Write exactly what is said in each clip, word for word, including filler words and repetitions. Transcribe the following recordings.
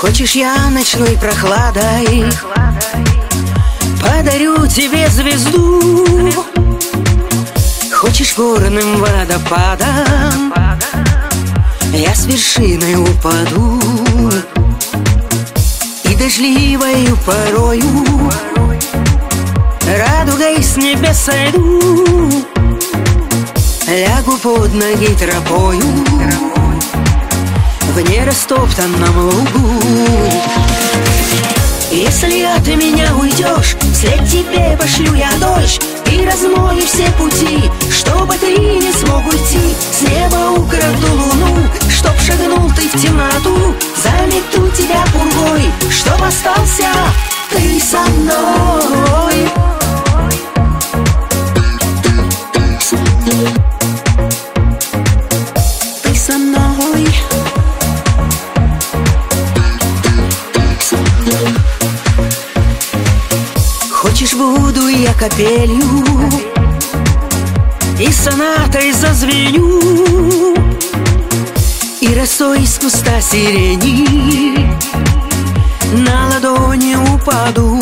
Хочешь, я ночной прохладой подарю тебе звезду? Хочешь, горным водопадом я с вершиной упаду? И дождливою порою радугой с небес сойду, лягу под ноги тропою в нерастоптанном лугу. Если от меня уйдешь, вслед тебе пошлю я дождь и размою все пути, чтобы ты не смог уйти. С неба украду луну, чтоб шагнул ты в темноту. Замету тебя пургой, чтоб остался ты со мной. Ты со мной. Хочешь, буду я капелью и сонатой зазвеню, и росой из куста сирени на ладони упаду.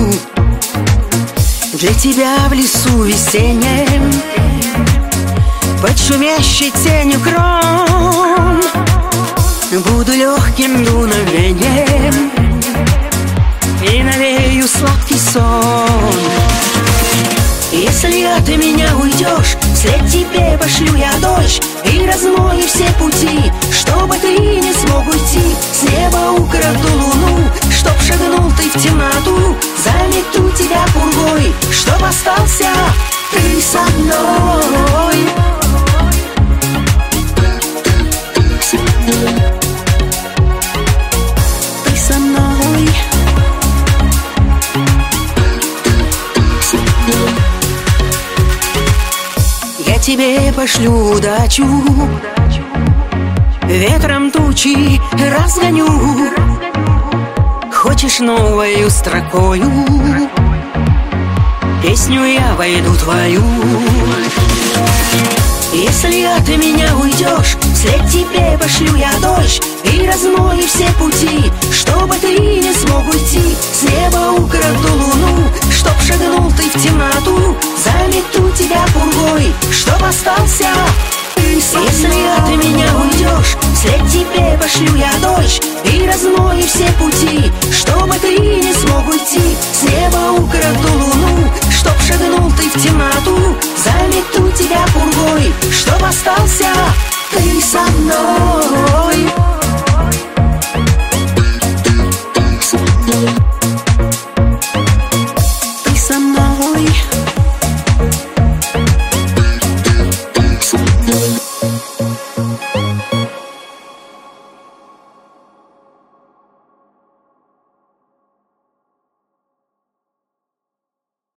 Для тебя в лесу весеннем под шумящей тенью крон буду легким дуновением и навею сладкий сон. Если от меня уйдешь, вслед тебе пошлю я дождь и размою все пути, чтобы ты не смог уйти. С неба украду луну, чтоб шагнул ты в темноту. Замету тебя пургой, чтоб остался ты со мной. Ты со мной. Я тебе пошлю удачу, ветром тучи разгоню. Хочешь, новою строкою песню я войду твою. Если от меня уйдешь, вслед тебе пошлю я дождь и размою все пути, чтобы ты не смог уйти. С неба украду луну, чтоб шагнул ты в темноту. Замету тебя пургой, чтоб остался ты со мной. Если от меня уйдешь,